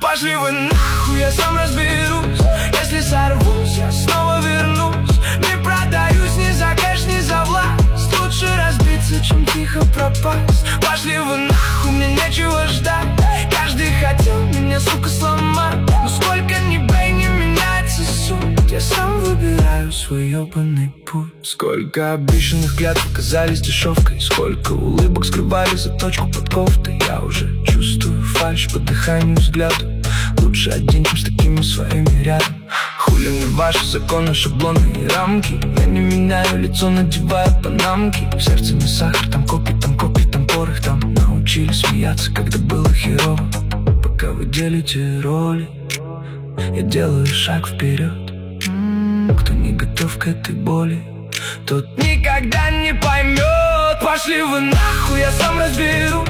Пошли вы нахуй, я сам разберусь. Если сорвусь, я снова вернусь. Не продаюсь ни за кэш, ни за власть. Лучше разбиться, чем тихо пропасть. Пошли вы нахуй, мне нечего ждать. Каждый хотел меня, сука, сломать. Но сколько ни бей, не меняется суть. Я сам выбираю свой ебаный путь. Сколько обещанных клятв оказались дешевкой. Сколько улыбок скрывали заточку под кофтой. Я уже чувствую фальшь по дыханию, взгляду. Лучше один, чем с такими своими рядом. Хули мне ваши законы, шаблоны и рамки. Я не меняю лицо, надеваю панамки. В сердце не сахар, там копи, там порох. Там научились смеяться, когда было херово. Пока вы делите роли, я делаю шаг вперед. Кто не готов к этой боли, тот никогда не поймет. Пошли вы нахуй, я сам разберусь.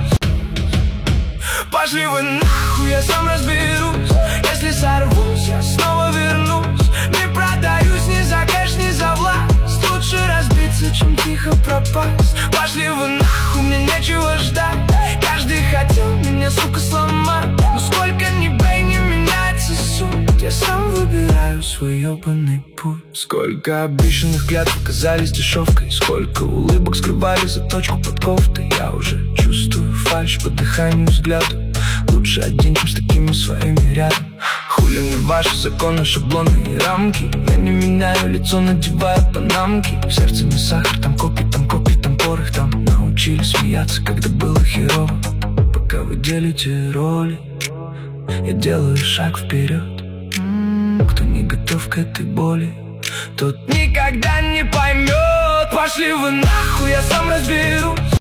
Пошли вы нахуй, я сам разберусь. Если сорвусь, я снова вернусь. Не продаюсь ни за кэш, ни за власть. Лучше разбиться, чем тихо пропасть. Пошли вы нахуй, мне нечего ждать. Каждый хотел меня, сука, сломать. Но сколько ни бей, не меняется суть. Я сам выбираю свой ебаный путь. Сколько обещанных клятв оказались дешевкой. Сколько улыбок скрывали заточку под кофтой. Я уже чувствую фальшь по дыханию, взгляду. Лучше один, чем с такими своими рядом. Хули мне ваши законы, шаблоны и рамки. Я не меняю лицо, надеваю панамки. В сердце не сахар, там копи, там порох. Там научились смеяться, когда было херово. Пока вы делите роли, я делаю шаг вперед. Кто не готов к этой боли, тот никогда не поймет. Пошли вы нахуй, я сам разберусь.